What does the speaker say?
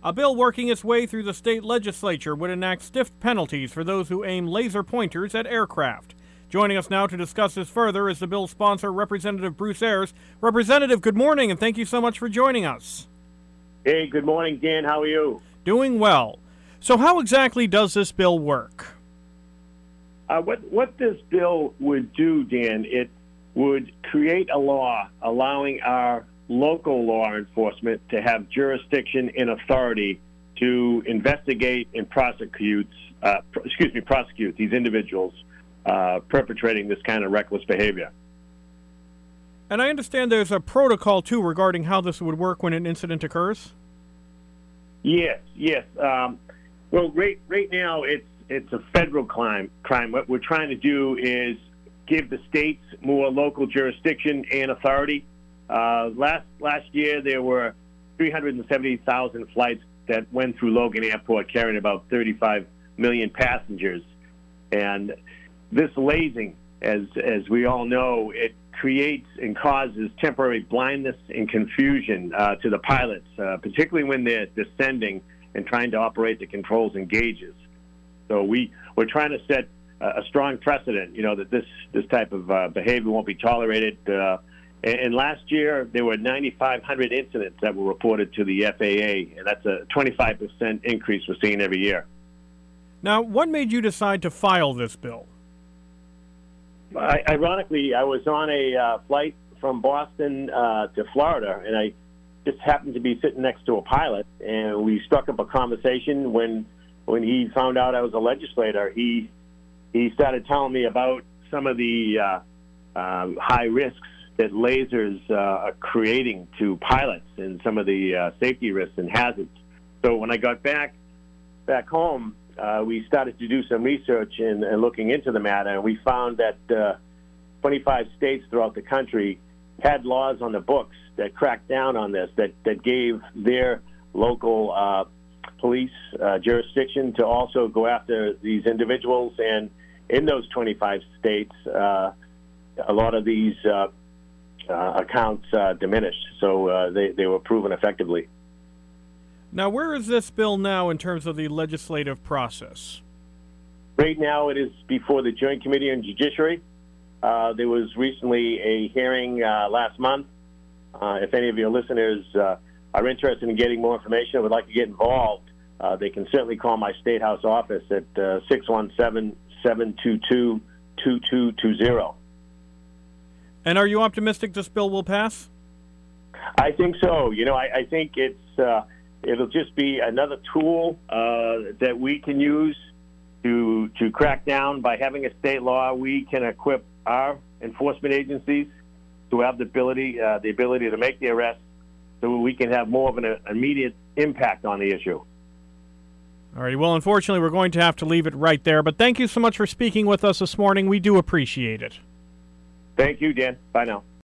A bill working its way through the state legislature would enact stiff penalties for those who aim laser pointers at aircraft. Joining us now to discuss this further is the bill's sponsor, Representative Bruce Ayers. Representative, good morning, and thank you so much for joining us. Hey, good morning, Dan. How are you? Doing well. So how exactly does this bill work? What this bill would do, Dan, it would create a law allowing our local law enforcement to have jurisdiction and authority to investigate and prosecute these individuals perpetrating this kind of reckless behavior. And I understand there's a protocol, too, regarding how this would work when an incident occurs? Yes. Well, right now it's a federal crime. What we're trying to do is give the states more local jurisdiction and authority. Last year, there were 370,000 flights that went through Logan Airport carrying about 35 million passengers. And this lasing, as we all know, it creates and causes temporary blindness and confusion to the pilots, particularly when they're descending and trying to operate the controls and gauges. So we're trying to set a strong precedent, that this type of behavior won't be tolerated. And last year, there were 9,500 incidents that were reported to the FAA, and that's a 25% increase we're seeing every year. Now, what made you decide to file this bill? Ironically, I was on a flight from Boston to Florida, and I just happened to be sitting next to a pilot, and we struck up a conversation. When he found out I was a legislator, he started telling me about some of the high risks that lasers are creating to pilots and some of the safety risks and hazards. So when I got back home, we started to do some research and looking into the matter, and we found that 25 states throughout the country had laws on the books that cracked down on this, that gave their local police jurisdiction to also go after these individuals. And in those 25 states, a lot of these accounts diminished, so they were proven effectively. Now, where is this bill now in terms of the legislative process? Right now, it is before the Joint Committee on Judiciary. There was recently a hearing last month. If any of your listeners are interested in getting more information or would like to get involved, they can certainly call my State House office at 617-722-2220. And are you optimistic this bill will pass? I think so. I think it'll just be another tool that we can use to crack down. By having a state law, we can equip our enforcement agencies to have the ability to make the arrest, so we can have more of an immediate impact on the issue. All right. Well, unfortunately, we're going to have to leave it right there. But thank you so much for speaking with us this morning. We do appreciate it. Thank you, Dan. Bye now.